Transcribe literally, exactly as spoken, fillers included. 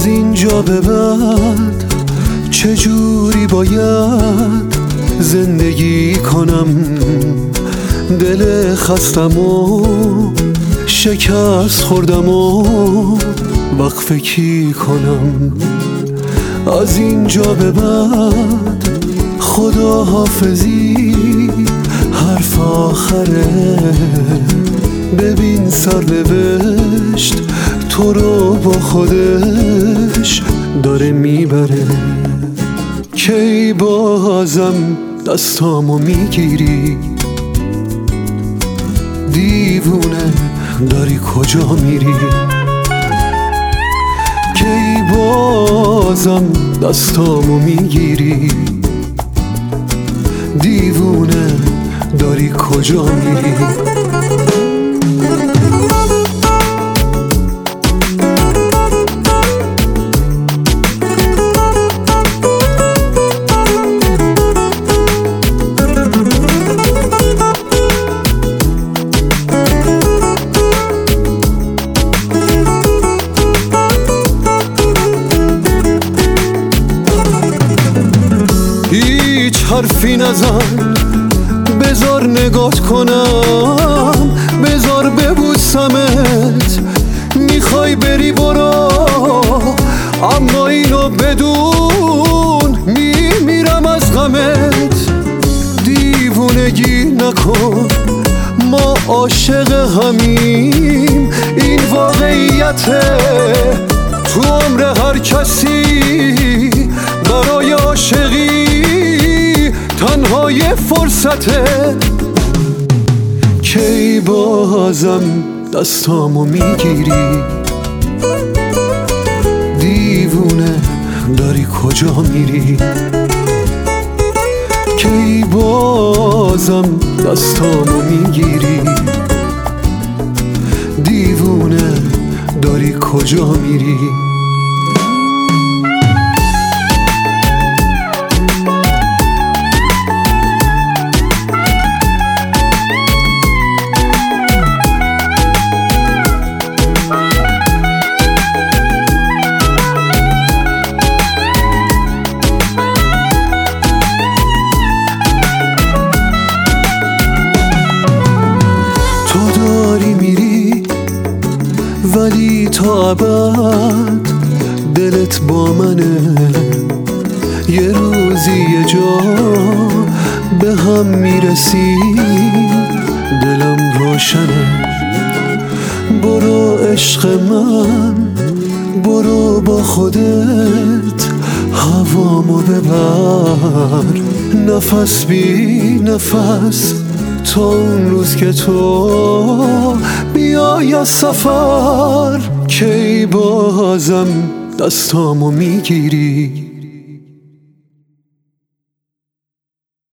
از اینجا به بعد چجوری باید زندگی کنم؟ دل خستم و شکست خوردم و وقفه کی کنم؟ از اینجا به بعد خدا حافظی حرف آخره. ببین سرنوشت تو رو با خودش داره میبره. کی بازم دستامو میگیری؟ دیوونه داری کجا میری؟ کی بازم دستامو میگیری؟ دیوونه داری کجا میری؟ هیچ حرفی نزن، بذار نگات کنم، بذار ببوسمت. میخوای بری برو، اما اینو بدون میمیرم از غمت. دیوونگی نکن، ما عاشق همیم، این واقعیته. تو عمر هر کسی برای عاشقی تنها یه فرصته. کی بازم دستامو میگیری؟ دیوونه داری کجا میری؟ کی بازم دستامو میگیری؟ دیوونه داری کجا میری؟ ولی تا ابد دلت با منه. یه روزی یه جا به هم میرسیم، دلم روشنه. برو عشق من، برو با خودت هوامو ببر. نفس بی نفس تا اون روز که تو بیای از سفر. کی بازم دستامو میگیری؟